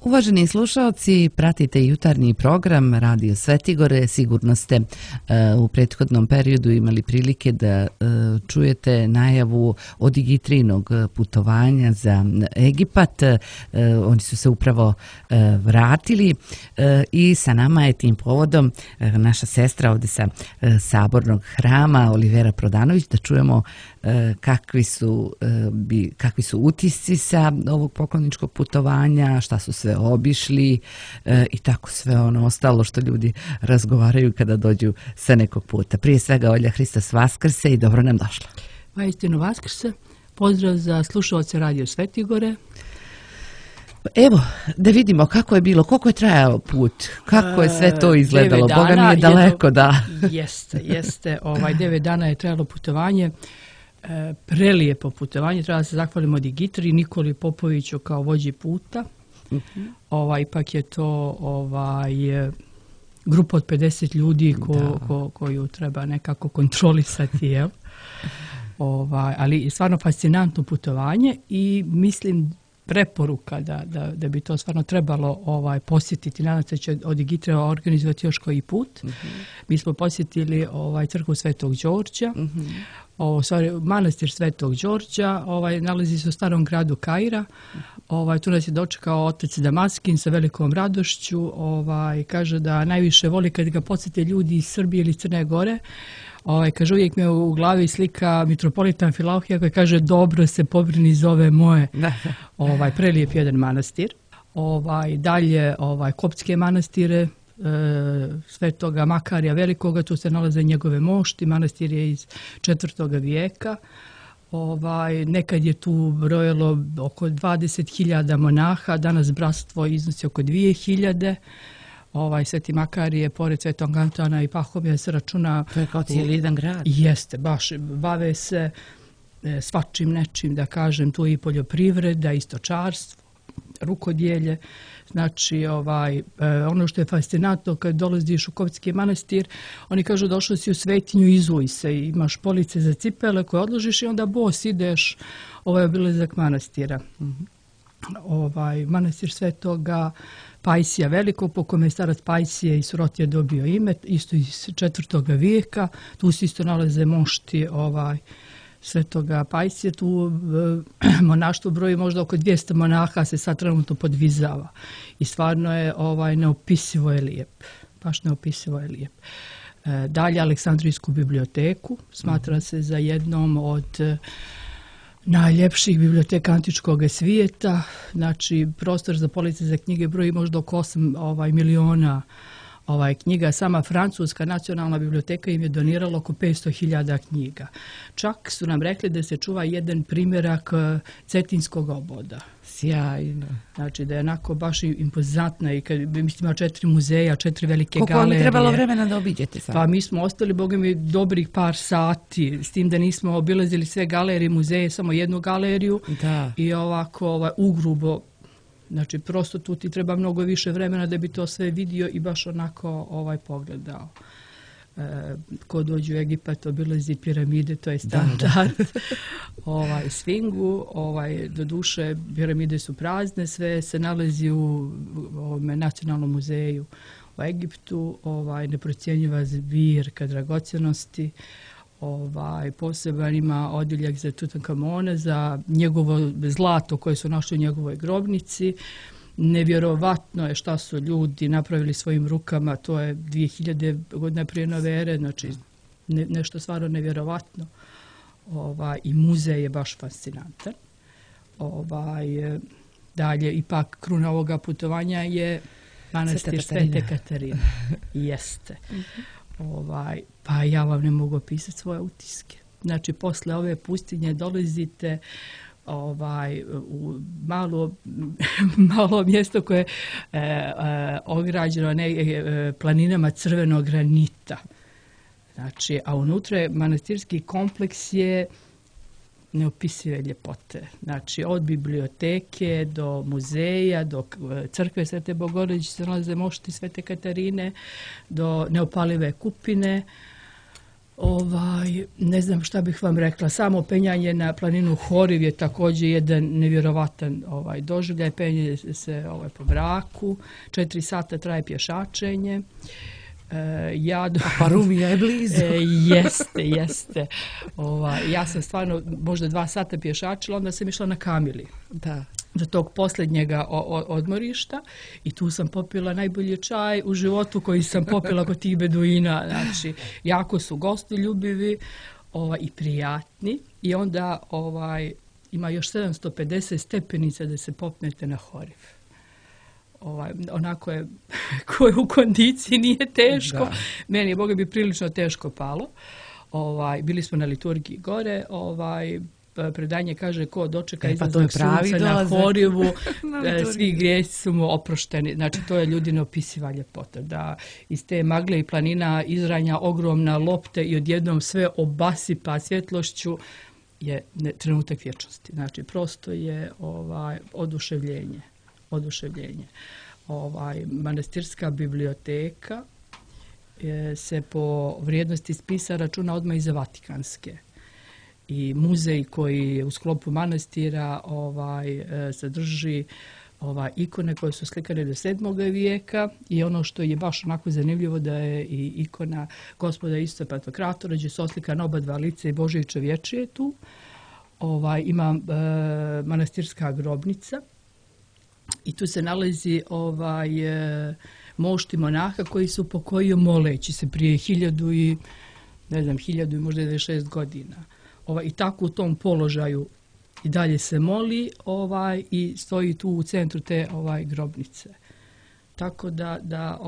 Uvaženi slušalci, pratite jutarnji program Radio Svetigore. Sigurno ste u prethodnom periodu imali prilike da čujete najavu od Digitrinog putovanja za Egipat. Oni su se upravo vratili i sa nama je tim povodom naša sestra ovdje sa Sabornog hrama, Olivera Prodanović, da čujemo kakvi su utisci sa ovog pokloničkog putovanja, šta su sve obišli i tako sve ono ostalo što ljudi razgovaraju kada dođu sa nekog puta. Prije svega, Olja, Hristos Vaskrse i dobro nam došla. Vaistinu Vaskrse, pozdrav za slušalce Radio Svetigore. Evo, da vidimo kako je bilo, koliko je trajao put, kako je sve to izgledalo. Boga mi je daleko, da. Jeste. 9 dana je trajalo putovanje. Prelijepo putovanje. Treba da se zahvalimo Digitri, Nikoli Popoviću kao vođi puta. Ipak je to grupa od 50 ljudi koju treba nekako kontrolisati, jel? Ali stvarno fascinantno putovanje i mislim preporuka da bi to stvarno trebalo posjetiti. Nadam se da će od Digitra organizovati još koji put. Mi smo posjetili crkvu Svetog Đorđa, manastir Svetog Đorđa, nalazi se u starom gradu Kaira. Tu nas je dočekao otac Damaskin sa velikom radošću. Kaže da najviše voli kad ga posjete ljudi iz Srbije ili Crne Gore. Kaže, uvijek me u glavi slika mitropolitan Filauhija koji kaže dobro se pobrini zove moje. Prelijep jedan manastir. Dalje koptske manastire Svetoga Makarija Velikoga, tu se nalaze njegove mošti, manastir je iz 4. vijeka. Nekad je tu brojalo oko 20.000 monaha, danas bratstvo iznosi oko 2.000. Sveti Makarije, pored Svetog Antona i Pahomija se računa... To je kao cijeli jedan grad. Jeste, baš bave se svačim nečim, da kažem, tu i poljoprivreda, i stočarstvo, rukodjelje. Znači, ono što je fascinantno kad dolaziš u Koptski manastir, oni kažu došao si u svetinju, izuj se, imaš police za cipele koje odložiš i onda bos ideš obilazak manastira. Manastir Svetoga Pajsija Velikog, po kome je starac Pajsije i Surotije dobio ime, isto iz 4. vijeka. Tu se isto nalaze mošti Svetoga Pajsije. Tu monaštvo broji možda oko 200 monaha, se sad trenutno podvizava. I stvarno je neopisivo je lijep. Baš neopisivo je lijep. Dalje Aleksandrijsku biblioteku. Smatra se za jednom od najljepših biblioteka antičkog svijeta. Znači, prostor za police za knjige broji možda oko 8 miliona knjiga. Sama Francuska nacionalna biblioteka im je donirala oko 500.000 knjiga. Čak su nam rekli da se čuva jedan primjerak Cetinskog oboda. Sjajno. Znači da je onako baš impozantna i kad ima 4 muzeja, 4 velike galerije. Koliko vam je trebalo vremena da obiđete sad? Pa mi smo ostali, boga mi, dobrih par sati, s tim da nismo obilazili sve galerije, muzeje, samo jednu galeriju. Da. I ovako ugrubo. Znači, prosto tu ti treba mnogo više vremena da bi to sve vidio i baš onako pogledao. Ko dođe u Egipat, obilazi piramide, to je standard. Sfingu, doduše, piramide su prazne, sve se nalazi u Nacionalnom muzeju u Egiptu, neprocjenjiva zbirka dragocjenosti. Poseban ima odjeljak za Tutankamona, za njegovo zlato koje su našli u njegovoj grobnici. Nevjerovatno je šta su ljudi napravili svojim rukama, to je 2000 godina prije nove ere, znači nešto stvarno nevjerovatno. I muzej je baš fascinantan. Dalje, ipak kruna ovoga putovanja je manastir Svete Katarine. Jeste. Pa ja vam ne mogu opisati svoje utiske. Znači, posle ove pustinje dolazite u malo mjesto koje je ograđeno planinama crvenog granita. Znači, a unutra je manastirski kompleks je neopisive ljepote. Znači, od biblioteke do muzeja, do crkve Svete Bogorodice se nalaze mošti Svete Katarine, do neopalive kupine. Ne znam šta bih vam rekla, samo penjanje na planinu Horiv je također jedan nevjerovatan doživljaj, penje se po mraku, 4 sata traje pješačenje. Pa Rumija je blizu. Jeste. Ja sam stvarno možda 2 sata pješačila, onda sam išla na Kamili. Da. Do tog posljednjega odmorišta i tu sam popila najbolji čaj u životu koji sam popila kod tih beduina. Znači, jako su gostoljubivi i prijatni i onda ima još 750 stepenica da se popnete na Horiv. Onako je ko je u kondiciji nije teško. Da. Meni je, Boga bi, prilično teško palo. Bili smo na liturgiji gore, predanje kaže ko dočeka izlazak sunca na Horivu, svi grijesi su mu oprošteni. Znači, to je ljudi neopisiva ljepota. Da iz te magle i planina izranja ogromna lopte i odjednom sve obasipa svjetlošću je trenutak vječnosti. Znači, prosto je oduševljenje. Manastirska biblioteka se po vrijednosti spisa računa odmah iza Vatikanske. I muzej koji je u sklopu manastira sadrži ikone koje su slikane do 7. vijeka i ono što je baš onako zanimljivo da je i ikona Gospoda Isusa Pantokratora gdje su oslikana oba dva lica i Božje i čovječije tu. Ima manastirska grobnica i tu se nalazi mošti monaha koji su pokojio moleći se prije 1000 i možda 6 godina. I tako u tom položaju i dalje se moli i stoji tu u centru te grobnice. Tako da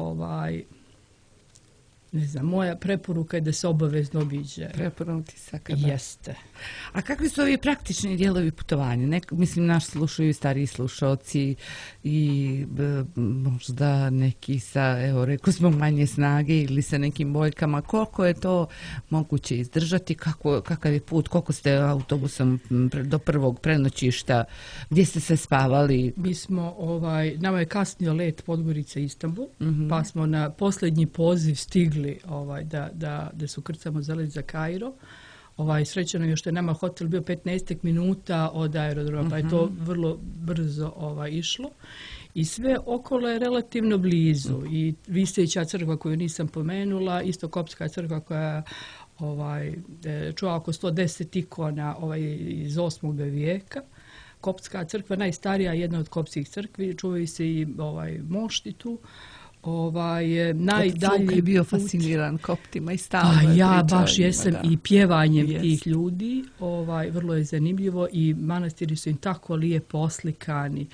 ne znam, moja preporuka je da se obavezno obiđe. Preporuka Tisaka, da. Jeste. A kakvi su ovi praktični dijelovi putovanja? Mislim, naš slušaju stariji slušalci i možda neki sa, evo, rekli smo, manje snage ili sa nekim boljkama. Koliko je to moguće izdržati? Kakav je put? Koliko ste autobusom do prvog prenoćišta? Gdje ste se spavali? Mi smo, nama je kasnio let Podgorica Istanbul, pa smo na posljednji poziv stigli da se ukrcamo za let za Kairo. Srećeno je što je nama hotel bio 15 minuta od aerodroma, pa je to vrlo brzo išlo. I sve okolo je relativno blizu. I Viseća crkva koju nisam pomenula, isto koptska crkva koja čuva oko 110 ikona iz 8. vijeka. Koptska crkva, najstarija, jedna od koptskih crkvi, čuvaju se i mošti tu. Najdalji je bio fasciniran koptima i stalno je ja baš jesam i pjevanjem tih ljudi, vrlo je zanimljivo i manastiri su im tako lijepo oslikani,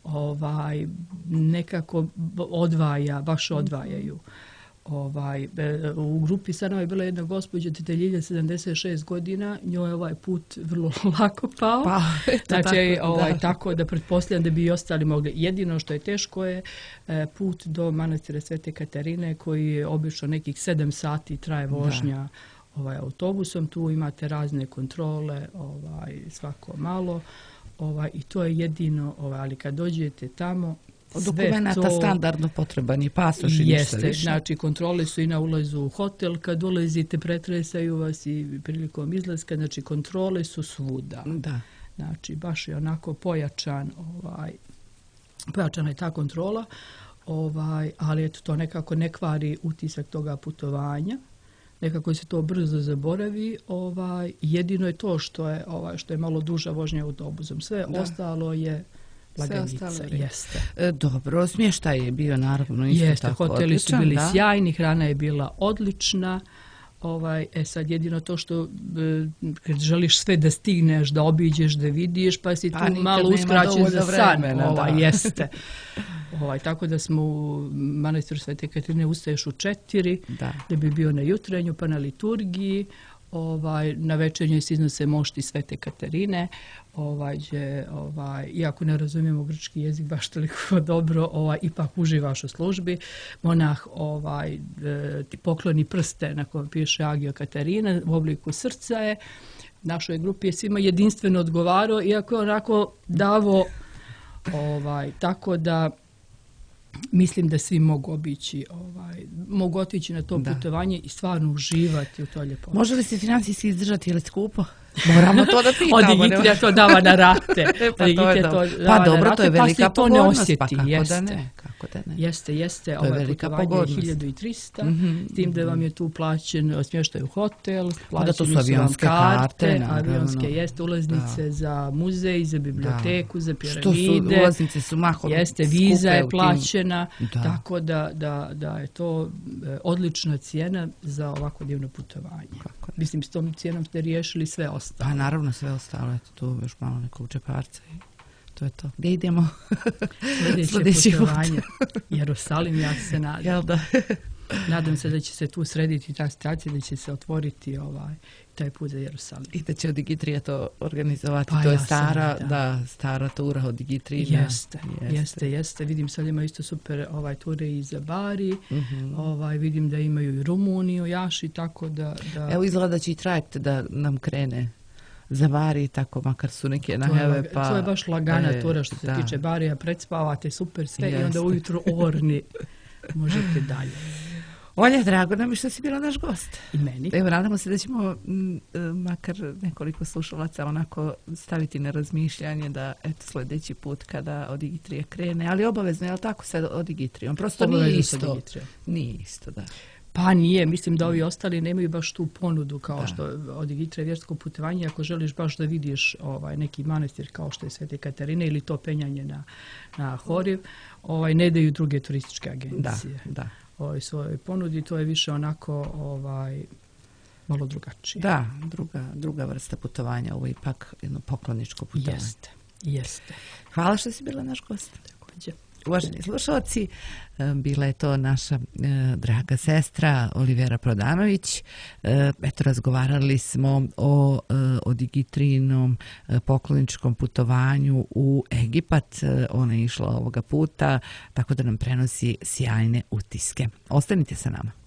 nekako baš odvajaju. U grupi sa nama je bila jedna gospođa Teteljilja, 76 godina, njoj je ovaj put vrlo lako pao. Znači, tako da pretpostavljam da bi i ostali mogli. Jedino što je teško je put do manastira Svete Katarine koji je obično nekih 7 sati traje vožnja autobusom. Tu imate razne kontrole, svako malo. I to je jedino, ali kad dođete tamo, od dokumenata standardno potreban je pasoš i ništa više. Znači kontrole su i na ulazu u hotel, kad ulazite pretresaju vas i prilikom izlaska, znači kontrole su svuda. Da. Znači baš je onako pojačana je ta kontrola, ali eto to nekako ne kvari utisak toga putovanja. Nekako se to brzo zaboravi, jedino je to što je malo duža vožnja autobusom. Sve ostalo je laganica, jeste. Dobro, smještaj je bio naravno isto tako odličan. Hoteli su bili sjajni, hrana je bila odlična. Sad jedino to što kad želiš sve da stigneš, da obiđeš, da vidiš, pa si tu malo uskraćen za san. Jeste. Tako da smo u manastiru Svete Katarine ustaješ u 4, da bi bio na jutrenju, pa na liturgiji. Na večernjoj se iznose mošti Svete Katarine, iako ne razumijemo grčki jezik baš toliko dobro, ipak uživaš u službi. Monah ti pokloni prste na kojem piše Agio Katarina u obliku srca je. Našoj grupi je svima jedinstveno odgovarao, iako je onako davo, tako da mislim da svi mogu obići mogu otići na to putovanje i stvarno uživati u toj ljepoti. Može li se financijski izdržati ili skupo? Moramo to da pitamo. Odigitrija to dava na rate. Pa dobro, to je velika pogodnost. Pa kako da ne. Jeste. Ovo putovanje je 1300, s tim da vam je tu plaćen smještaj u hotel, plaćeni su vam karte, avionske, jeste ulaznice za muzej, za biblioteku, za piramide. Ulaznice su mahom jeste, viza je plaćena, tako da je to odlična cijena za ovako divno putovanje. Mislim, s tom cijenom ste riješili sve ostalo. Pa naravno sve ostalo, eto tu još malo nekog džeparca i to je to. Gdje idemo? Sljedeće putovanje. Jerusalim, ja se nadam. Jel da? Nadam se da će se tu srediti ta situacija, da će se otvoriti taj put za Jerusalim. I da će Odigitrija to organizovati. Pa to je stara tura Odigitrija. Jeste. Vidim sad ima isto super ture i za Bari. Vidim da imaju i Rumuniju, Jaši, tako da... Evo izgleda da će i trajekt da nam krene za Bari, tako makar su neke najave. To je baš lagana tura što se tiče Barija, predspavate super sve i onda ujutro orni možete dalje. Olja, drago nam je što si bila naš gost. I meni. Evo, nadamo se da ćemo makar nekoliko slušalaca onako staviti na razmišljanje da sljedeći put kada Odigitrija krene, ali obavezno je li tako sad Odigitrijom? Prosto nije isto, da. Pa nije, mislim da ovi ostali nemaju baš tu ponudu kao što Odigitrija vjersko putovanje, ako želiš baš da vidiš neki manastir kao što je Svete Katarine ili to penjanje na Horiv, ne daju druge turističke agencije. Da. Svojoj ponudi, to je više onako malo drugačije. Da, druga vrsta putovanja, ovo je ipak jedno pokloničko putovanje. Jeste. Hvala što si bila naš gost. Također. Uvaženi slušalci, bila je to naša draga sestra Olivera Prodanović. Eto, razgovarali smo o Odigitrijinom pokloničkom putovanju u Egipat. Ona je išla ovoga puta, tako da nam prenosi sjajne utiske. Ostanite sa nama.